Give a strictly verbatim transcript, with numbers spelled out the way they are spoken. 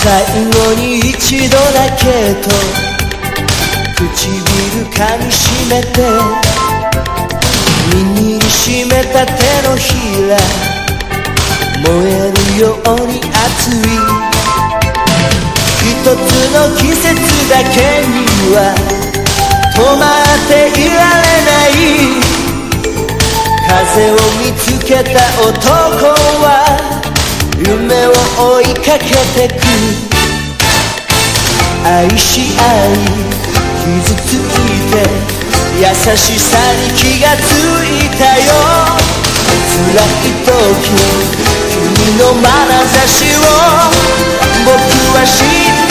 最後に一度だけと唇噛みしめて握りしめた手のひら燃えるように熱い一つの季節だけには止まっていられない風を見つけた男は夢を追いかけてく愛し合い傷ついて優しさに気がついたよ辛い時君の眼差しを僕は知って